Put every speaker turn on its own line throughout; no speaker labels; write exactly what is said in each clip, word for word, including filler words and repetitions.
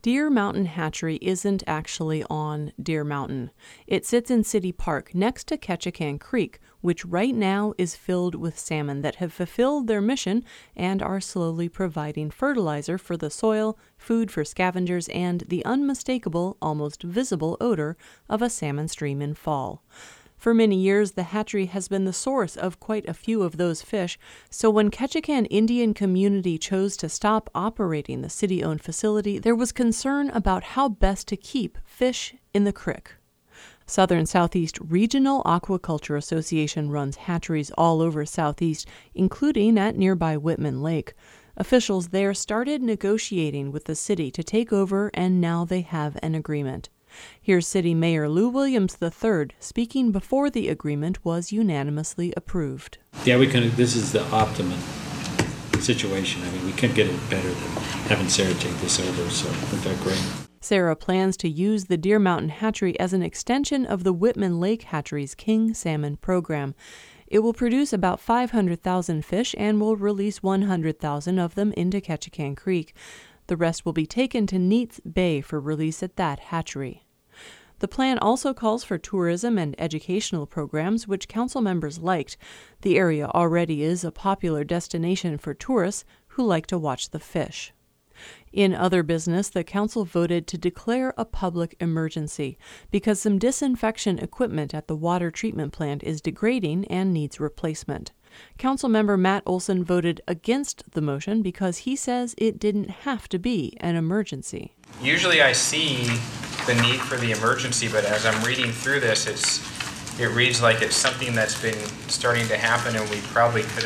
Deer Mountain Hatchery isn't actually on Deer Mountain. It sits in City Park next to Ketchikan Creek, which right now is filled with salmon that have fulfilled their mission and are slowly providing fertilizer for the soil, food for scavengers, and the unmistakable, almost visible odor of a salmon stream in fall. For many years, the hatchery has been the source of quite a few of those fish, so when Ketchikan Indian Community chose to stop operating the city-owned facility, there was concern about how best to keep fish in the creek. Southern Southeast Regional Aquaculture Association runs hatcheries all over Southeast, including at nearby Whitman Lake. Officials there started negotiating with the city to take over, and now they have an agreement. Here's City Mayor Lou Williams the third speaking before the agreement was unanimously approved.
Yeah, we can. This is the optimum situation. I mean, we can't get it better than having Sarah take this over, so we've got great.
Sarah plans to use the Deer Mountain Hatchery as an extension of the Whitman Lake Hatchery's King Salmon program. It will produce about five hundred thousand fish and will release one hundred thousand of them into Ketchikan Creek. The rest will be taken to Neats Bay for release at that hatchery. The plan also calls for tourism and educational programs, which council members liked. The area already is a popular destination for tourists who like to watch the fish. In other business, the council voted to declare a public emergency because some disinfection equipment at the water treatment plant is degrading and needs replacement. Councilmember Matt Olson voted against the motion because he says it didn't have to be an emergency.
Usually I see the need for the emergency, but as I'm reading through this, it's it reads like it's something that's been starting to happen, and we probably could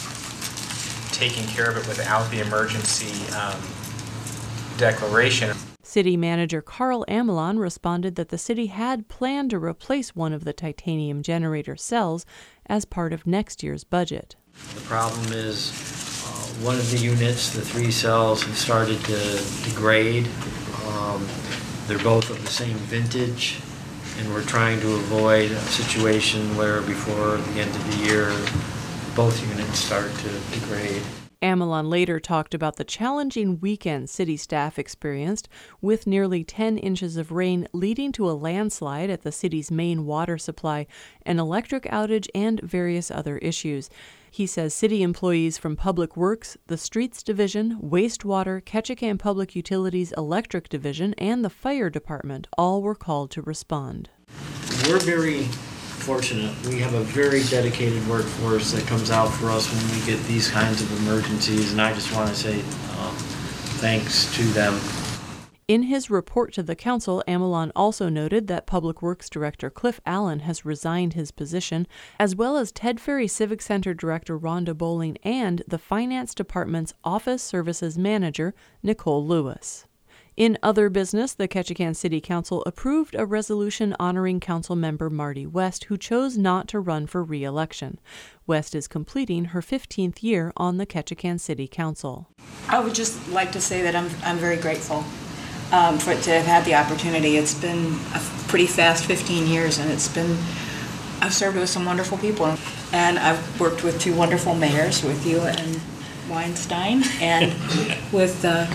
have taken care of it without the emergency um, declaration.
City Manager Carl Amelon responded that the city had planned to replace one of the titanium generator cells as part of next year's budget.
The problem is uh, one of the units, the three cells, have started to degrade. Um, they're both of the same vintage, and we're trying to avoid a situation where before the end of the year both units start to degrade.
Amelon later talked about the challenging weekend city staff experienced, with nearly ten inches of rain leading to a landslide at the city's main water supply, an electric outage, and various other issues. He says city employees from Public Works, the Streets Division, Wastewater, Ketchikan Public Utilities Electric Division, and the Fire Department all were called to respond.
We're very fortunate. We have a very dedicated workforce that comes out for us when we get these kinds of emergencies, and I just want to say um, thanks to them.
In his report to the council, Amelon also noted that Public Works Director Cliff Allen has resigned his position, as well as Ted Ferry Civic Center Director Rhonda Bowling and the Finance Department's Office Services Manager Nicole Lewis. In other business, the Ketchikan City Council approved a resolution honoring council member Marty West, who chose not to run for re-election. West is completing her fifteenth year on the Ketchikan City Council.
I would just like to say that I'm I'm very grateful um, for to have had the opportunity. It's been a pretty fast fifteen years, and it's been I've served with some wonderful people, and I've worked with two wonderful mayors, with you and Weinstein, and with uh,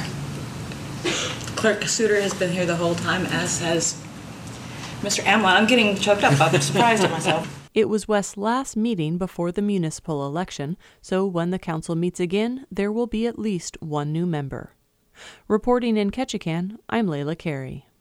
Clerk Suter has been here the whole time, as has Mister Amelon. I'm getting choked up. I'm surprised at myself.
It was West's last meeting before the municipal election, so when the council meets again, there will be at least one new member. Reporting in Ketchikan, I'm Layla Carey.